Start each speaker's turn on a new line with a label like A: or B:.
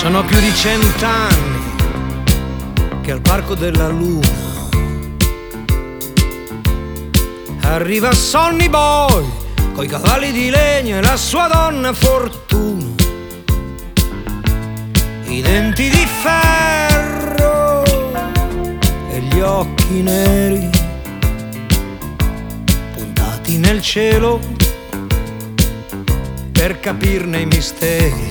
A: Sono più di 100 anni che al Parco della Luna arriva Sonny Boy coi cavalli di legno e la sua donna Fortuna, i denti di ferro e gli occhi neri puntati nel cielo per capirne i misteri.